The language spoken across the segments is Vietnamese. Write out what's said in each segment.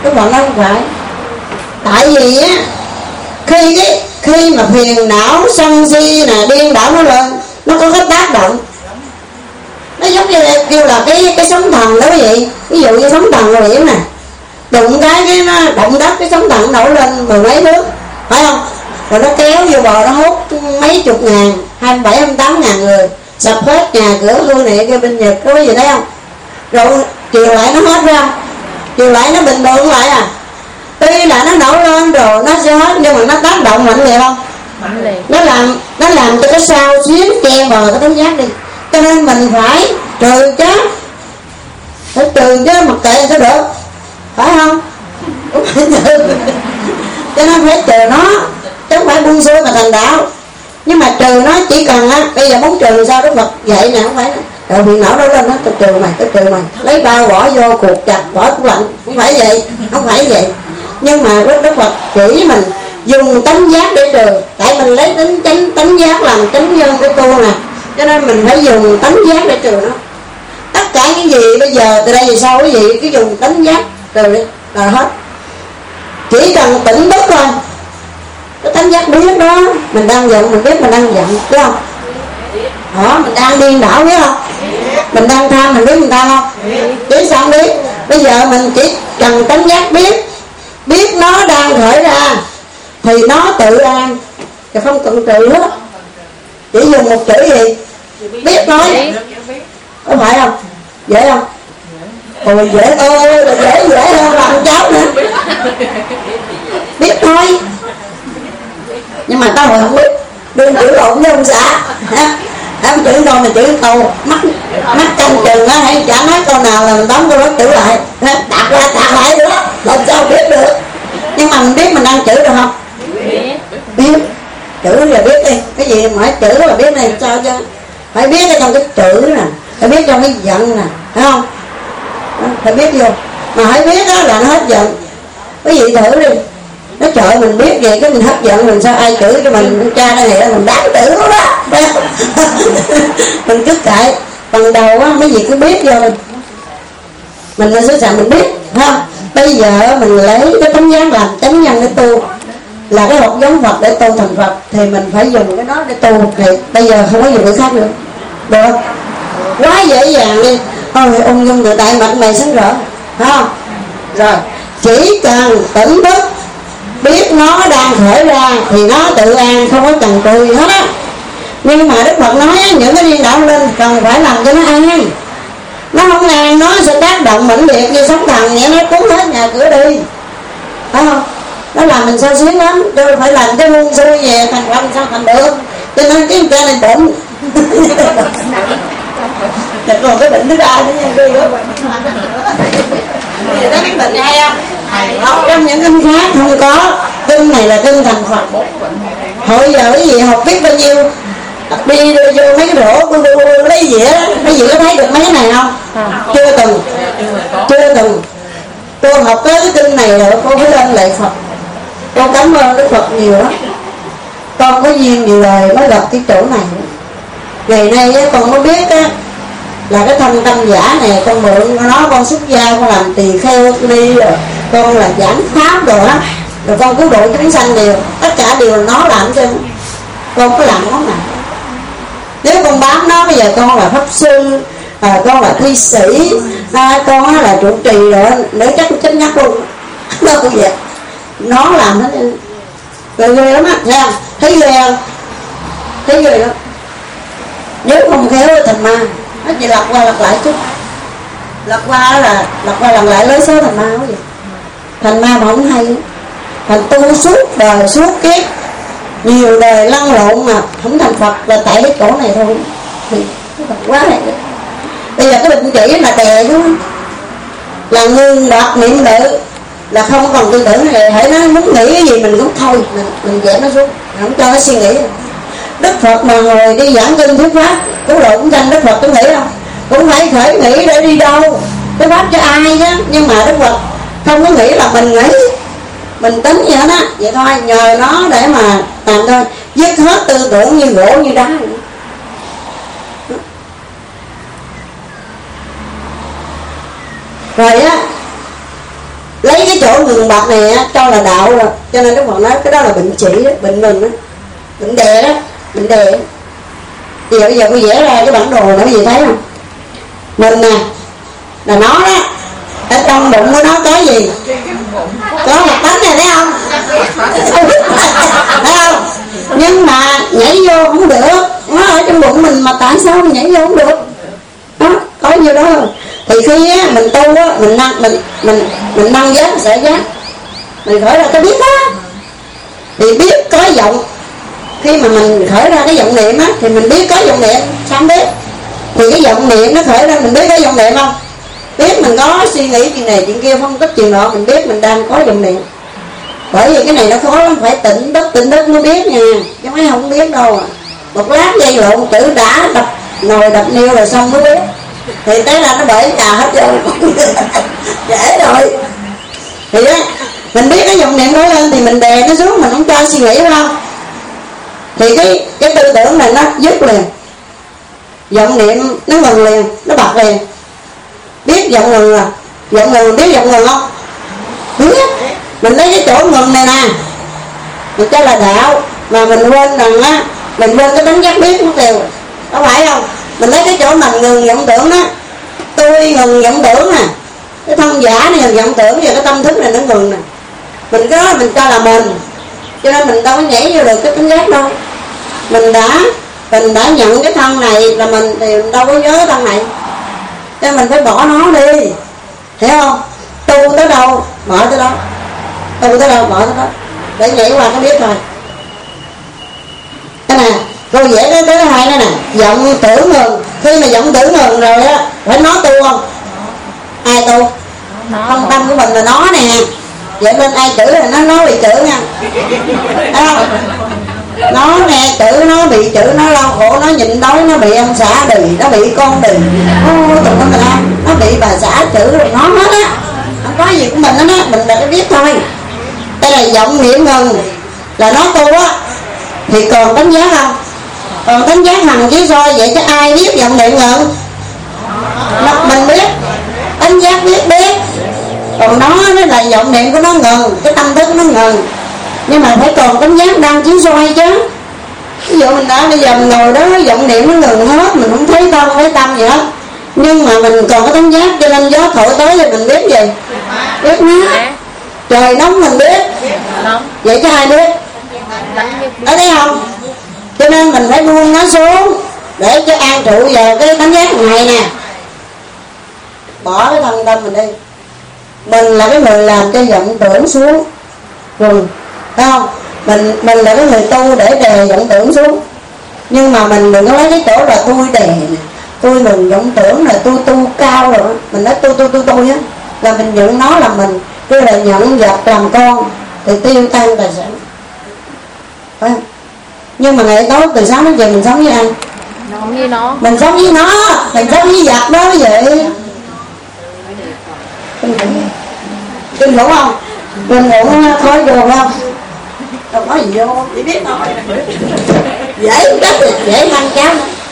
Đức Phật nói không phải. Tại vì á, khi mà phiền não sân si nè, điên đảo nó lên, nó có cái tác động. Nó giống như kêu là cái sóng thần đó quý vị. Ví dụ như sóng thần rồi biển nè, đụng cái nó động đất, cái sóng thần nổi lên mười mấy nước, phải không? Rồi nó kéo vô bờ, nó hút mấy chục ngàn, 27, 28 ngàn người, sập hết nhà cửa hư này kia bên Nhật, có cái gì đấy không? Rồi chiều lại nó hết ra, chiều lại nó bình thường lại à. Tuy là nó nổi lên rồi nó sẽ hết, nhưng mà nó tác động mạnh liệt không? Mạnh liệt. Nó làm cho cái sao xuyến che bờ cái tánh giác đi. Cho nên mình phải trừ chứ, phải trừ chứ, mặc kệ sao được, phải không? Phải trừ. Cho nên phải trừ nó, chứ không phải buông xuôi mà thành đạo. Nhưng mà trừ nó chỉ cần á, bây giờ muốn trừ sao Đức Phật vậy nè, không phải rồi phiền não đâu lên nó tôi trừ mày, lấy bao bỏ vô cuộc chặt bỏ cũng lạnh, không phải vậy, không phải vậy. Nhưng mà Đức Phật chỉ mình dùng tánh giác để trừ, tại mình lấy tánh giác làm chánh nhân của tu nè, cho nên mình phải dùng tánh giác để trừ nó. Tất cả những gì bây giờ từ đây về sau quý vị cứ dùng tánh giác trừ đi là hết. Chỉ cần tỉnh thức thôi, cái tánh giác biết đó, mình đang giận mình biết mình đang giận, biết không? Đó, mình đang điên đảo biết không? Mình đang tham mình biết mình tham không? Chứ sao không biết? Bây giờ mình chỉ cần tánh giác biết nó đang khởi ra thì nó tự an, chứ không cần trừ hết. Chỉ dùng một chữ gì? Biết thôi, có phải không? Dễ không? Ôi dễ ơi, dễ hơn làm cháu nữa. Biết thôi. Nhưng mà tao hồi không biết, đừng chữ lộn với ông xã. Em chữ đâu mà chữ tàu mắt canh chừng á, hãy chả nói câu nào là mình bấm câu đó chữ lại, đặt lại nữa, làm sao biết được. Nhưng mà mình biết mình đang chữ được không? Biết. Chữ là biết đi, cái gì mà chữ là biết này sao chứ. Phải biết ở trong cái chữ nè, phải biết trong cái giận nè, phải không? Phải biết vô. Mà phải biết đó là nó hết giận. Cái gì thử đi. Nó trời mình biết vậy cái mình hết giận mình, sao ai chửi cho mình cha đây này mình đáng chửi nó đó. Mình cứ kệ. Phần đầu á mấy gì cứ biết vô mình là sứ sẵn mình biết, phải không? Bây giờ mình lấy cái tánh giác làm chánh nhân để tu, là cái hột giống Phật để tu thành Phật, thì mình phải dùng cái đó để tu. Thì bây giờ không có dùng cái khác nữa, được không? Quá dễ dàng đi. Thôi ung dung tự tại mặt mày sáng rỡ, phải không? Rồi chỉ cần tỉnh thức biết nó đang khởi ra thì nó tự an, không có cần trừ hết á. Nhưng mà Đức Phật nói những cái điên đảo lên cần phải làm cho nó an. Nó không an nó sẽ tác động mãnh liệt như sóng thần vậy, nó cuốn hết nhà cửa đi, phải không? Nó làm mình sao xuyến lắm, chứ phải làm cái buông xuôi về thành Phật sao thành được. Cho nên cái cha này bệnh. Còn cái bệnh thứ ba nữa nha, ghê quá. Vậy đó cái bệnh hay không? Trong những kinh khác không có. Kinh này là kinh thành Phật. Hồi giờ cái gì học biết bao nhiêu, đi vô mấy cái rổ lấy dĩa, mấy vị có thấy được mấy cái này không? Chưa từng. Cô học tới cái kinh này rồi cô phải lên lạy Phật. Cô cảm ơn Đức Phật nhiều lắm. Con có duyên nhiều lời mới gặp cái chỗ này. Ngày nay con mới biết á, là cái thân tâm giả này con mượn nó, con xuất gia, con làm tỳ kheo đi, rồi con là giảng pháp rồi á, rồi con cứu độ chúng sanh đều, tất cả đều nó làm cho con có làm món nào. Nếu con bám nó, bây giờ con là pháp sư, con là thi sĩ, con là trụ trì rồi, để chắc chết nhắc luôn. Nó cũng vậy, nó làm hết ghê lắm á, thấy không? Thấy ghê không? Thấy ghê lắm. Nếu không khéo thành ma. Nó chỉ lặp qua lặp lại chút, lặp qua lần lại lấy số thành ma quá vậy. Thành ma mà không hay, thành tu suốt đời suốt kiếp nhiều đời lăn lộn mà không thành Phật là tại cái chỗ này thôi. Thì quá này. Bây giờ cái định chỉ là đè xuống, là ngưng đoạt niệm tự, là không còn tư tưởng này. Hãy nó muốn nghĩ cái gì mình cũng thôi, mình dẹp nó xuống, không cho nó suy nghĩ. Đức Phật mà ngồi đi giảng kinh thuyết pháp cứu độ cũng tranh, Đức Phật cũng nghĩ không? Cũng phải khởi nghĩ để đi đâu, cái pháp cho ai chứ. Nhưng mà Đức Phật không có nghĩ là mình nghĩ, mình tính vậy đó. Vậy thôi, nhờ nó để mà làm thôi, dứt hết tư tưởng như gỗ như đá. Rồi á, lấy cái chỗ ngừng bật này á cho là đạo rồi, cho nên Đức Phật nói cái đó là bệnh chỉ đó, bệnh ngừng đó, bệnh đè đó, bệnh đè. Thì bây giờ tôi vẽ ra cái bản đồ này quý vị thấy không? Mình nè là nó đó, ở trong bụng của nó có gì? Có một tánh này thấy không? Thấy không? Nhưng mà nhảy vô không được, nó ở trong bụng mình mà tại sao mình nhảy vô không được? Đó, có nhiêu đó không? Thì khi á, mình tu á, mình nâng giác sẽ giác, mình khởi ra cái biết đó, thì biết có vọng. Khi mà mình khởi ra cái vọng niệm á, thì mình biết có vọng niệm, sao không biết? Thì cái vọng niệm nó khởi ra, mình biết có vọng niệm không? Biết mình có suy nghĩ chuyện này chuyện kia, phân tích chuyện nọ, mình biết mình đang có vọng niệm. Bởi vì cái này nó khó lắm, phải tỉnh thức mới biết nha, chứ mấy không biết đâu. Một lát dây lộn tử đã đập nồi đập niêu rồi xong mới biết. Thì tới là nó bể trà hết trơn. Dễ rồi. Thì á, mình biết cái vọng niệm nói lên thì mình đè nó xuống, mình không cho suy nghĩ phải không? Thì cái tư tưởng này nó dứt liền, vọng niệm nó ngừng liền, nó bật liền. Biết vọng ngừng rồi, vọng ngừng, biết vọng ngừng không? Biết. Mình lấy cái chỗ ngừng này nè, mình cho là đạo, mà mình quên rằng á, mình quên cái đánh giác biết mất tiêu, có phải không? Mình lấy cái chỗ mình ngừng vọng tưởng đó, tôi ngừng vọng tưởng nè, cái thân giả này ngừng vọng tưởng, và cái tâm thức này nó ngừng nè. Mình cái đó mình cho là mình, cho nên mình đâu có nhảy vô được cái đánh giác đâu. Mình đã nhận cái thân này là mình, thì mình đâu có nhớ cái thân này, cho nên mình phải bỏ nó đi, hiểu không? Tu tới đâu bỏ tới đó, tu tới đâu bỏ tới đó, để nhảy qua có biết thôi. Cái nè, cô vẽ cái thứ hai đó nè, vọng tưởng ngừng. Khi mà vọng tưởng ngừng rồi á, phải nó tu không? Ai tu? Không, tâm của mình là nó nè. Vậy nên ai chửi là nó bị chửi nha, thấy không? Nó nghe chửi, nó bị chửi, nó đau khổ, nó nhịn đói, nó bị ông xã đì, nó bị con đì, nó bị bà xã chửi rồi nó hết á, không có gì của mình hết á, mình là cái biết thôi. Đây là vọng niệm ngừng, là nó tu á, thì còn đánh giá không? Còn đánh giá hằng chứ soi, vậy chứ ai biết vọng niệm ngừng? Mình biết, đánh giá biết. Còn nó là vọng niệm của nó ngừng, cái tâm thức nó ngừng, nhưng mà phải còn đánh giác đang chiếu soi chứ. Ví dụ mình đã bây giờ mình ngồi đó, vọng niệm nó ngừng hết, mình không thấy thân thấy tâm gì hết, nhưng mà mình còn có đánh giác, cho nên gió thổi tới thì mình biết gì? Biết mát. Trời nóng mình biết, vậy chứ ai biết? Đó, thấy không? Cho nên mình phải buông nó xuống để cho an trụ vào cái đánh giác này nè. Bỏ cái thân tâm mình đi. Mình là cái người làm cho vọng tưởng xuống rồi, thấy không? Mình là cái người tu để đè vọng tưởng xuống. Nhưng mà mình đừng có lấy cái chỗ là tôi đè nè, tôi ngừng vọng tưởng là tôi tu cao rồi. Mình nói tôi á, là mình nhận nó là mình, cứ là nhận vật làm con thì tiêu tan tài sản, phải không? Nhưng mà ngày tối từ sáng đến giờ mình sống với ai? Sống với nó. Mình sống với nó, mình sống với vật đó vậy. Kinh khủng không? Mình ngủ khói đường không? Đâu có gì vô, chỉ biết thôi. Dễ rất dễ mang cháu.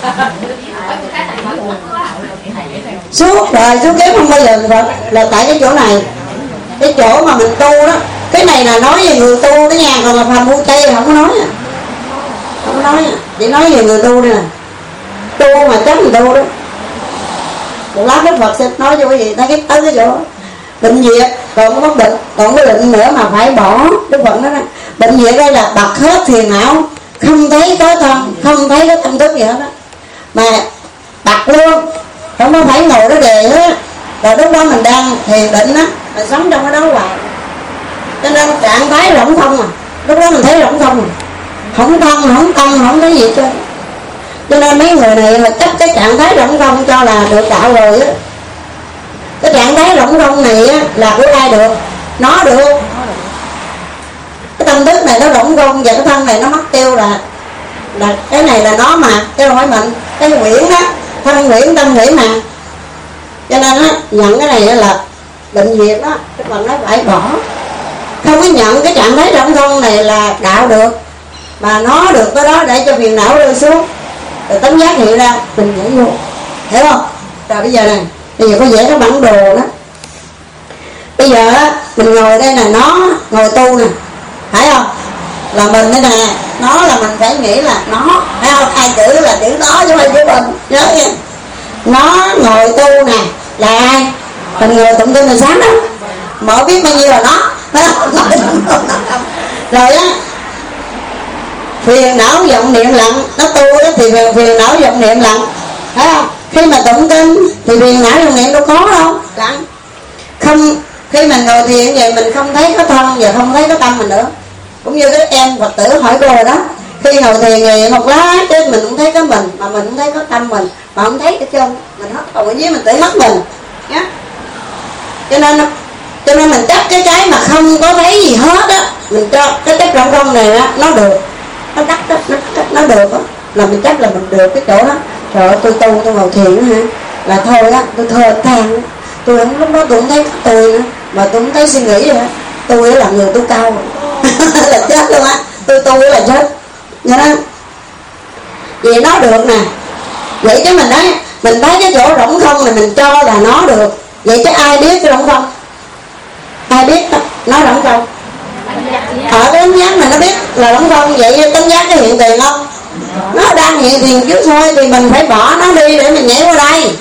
Suốt đời suốt kiếp không bao giờ là tại cái chỗ này. Cái chỗ mà mình tu đó. Cái này là nói về người tu đó nha, còn là phàm phu tây không có nói à. Không có nói à. Chỉ nói về người tu đây nè. Tu mà chắc mình tu đó. Một lát Đức Phật sẽ nói cho quý vị thấy cái tới cái chỗ bệnh diệt, còn có bệnh, còn cái bệnh nữa mà phải bỏ. Đức Phật nói bệnh diệt đây là bật hết phiền não, không thấy có thân, không thấy có tâm thức gì hết đó, mà bật luôn, không có phải ngồi đó đề hết. Rồi lúc đó mình đang thiền định á, mình sống trong cái đó hoài, cho nên trạng thái rỗng không à. Lúc đó mình thấy rỗng không à, không thân, không tâm, không thấy gì hết. Cho nên mấy người này là chấp cái trạng thái rỗng không cho là được đạo rồi á. Cái trạng thái rỗng không này á là của ai được? Nó được. Cái tâm thức này nó rỗng không và cái thân này nó mất tiêu là cái này là nó mà, chứ không phải mình. Cái quyển đó, thân quyển tâm quyển mà. Cho nên á, nhận cái này là bệnh diệt đó, cái phần nó phải bỏ. Không có nhận cái trạng thái rỗng không này là đạo được, mà nó được cái đó để cho phiền não rơi xuống, rồi tánh giác hiện ra, mình nhảy vô, hiểu không? Rồi bây giờ này, bây giờ có vẽ cái bản đồ đó. Bây giờ á, Mình ngồi đây là nó ngồi tu nè, phải không? Là mình đây nè, nó là mình phải nghĩ là nó, phải không? Hai chữ là chữ nó chứ không phải chữ mình, nhớ nha. Nó ngồi tu nè là ai? Mình ngồi tụng kinh mình sáng đó, mở biết bao nhiêu là nó, phải không? Rồi á, phiền não vọng niệm lặng, nó tu đó thì phiền não vọng niệm lặng, phải không? Khi mà tụng kinh thì phiền não vọng niệm đâu có đâu, lặng. Không, khi mình ngồi thiền vậy mình không thấy có thân và không thấy có tâm mình nữa. Cũng như cái em Phật tử hỏi cô rồi đó, khi ngồi thiền ngày một lát chứ mình cũng thấy có mình, mà mình cũng thấy có tâm mình, mà không thấy cái chân mình hết hồn ở dưới, mình tự mất mình nhá. Cho nên mình chấp cái mà không có thấy gì hết á, mình cho cái chấp trong không này á, nó được, nó đắc đó, nó được á, là mình chấp là mình được cái chỗ đó. Trời ơi, tôi tu tôi ngồi thiền hả, là thôi á, tôi thơ than, tôi không, lúc đó tôi không thấy tôi nữa, mà tôi không thấy suy nghĩ nữa, tôi là người tu cao là chết luôn á, tôi tu là chết nha đó. Vậy nó được nè, vậy chứ mình nói mình thấy cái chỗ rỗng không này mình cho là nó được, vậy chứ ai biết cái rỗng không? Ai biết nó rỗng không? Ở cái tánh giác mình nó biết là rỗng không, vậy tánh giác có hiện tiền không? Nó đang hiện tiền trước thôi, thì mình phải bỏ nó đi để mình nhảy qua đây.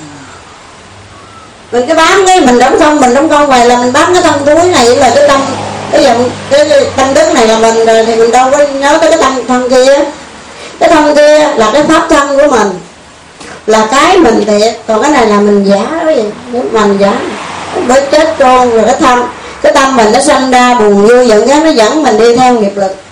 Mình cứ bám cái mình đóng không vậy là mình bám cái thân túi này là cái tâm, cái dòng cái tâm đức này là mình rồi, thì mình đâu có nhớ tới cái thân kia. Cái thân kia là cái pháp thân của mình, là cái mình thiệt, còn cái này là mình giả đó gì, mình giả mới chết trôn. Rồi cái tâm mình nó sanh ra buồn vui giận, cái nó dẫn mình đi theo nghiệp lực.